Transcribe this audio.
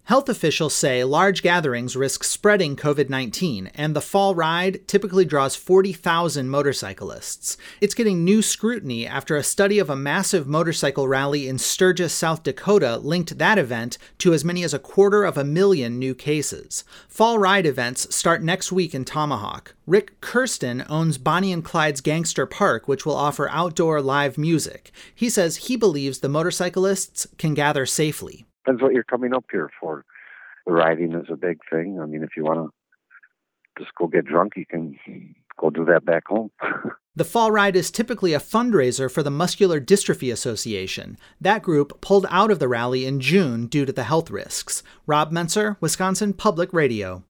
Health officials say large gatherings risk spreading COVID-19, and the fall ride typically draws 40,000 motorcyclists. It's getting new scrutiny after a study of a massive motorcycle rally in Sturgis, South Dakota linked that event to as many as 250,000 new cases. Fall ride events start next week in Tomahawk. Rick Kirsten owns Bonnie and Clyde's Gangster Park, which will offer outdoor live music. He says he believes the motorcyclists can gather safely. Depends what you're coming up here for. The riding is a big thing. I mean, if you want to just go get drunk, you can go do that back home. The fall ride is typically a fundraiser for the Muscular Dystrophy Association. That group pulled out of the rally in June due to the health risks. Rob Menser, Wisconsin Public Radio.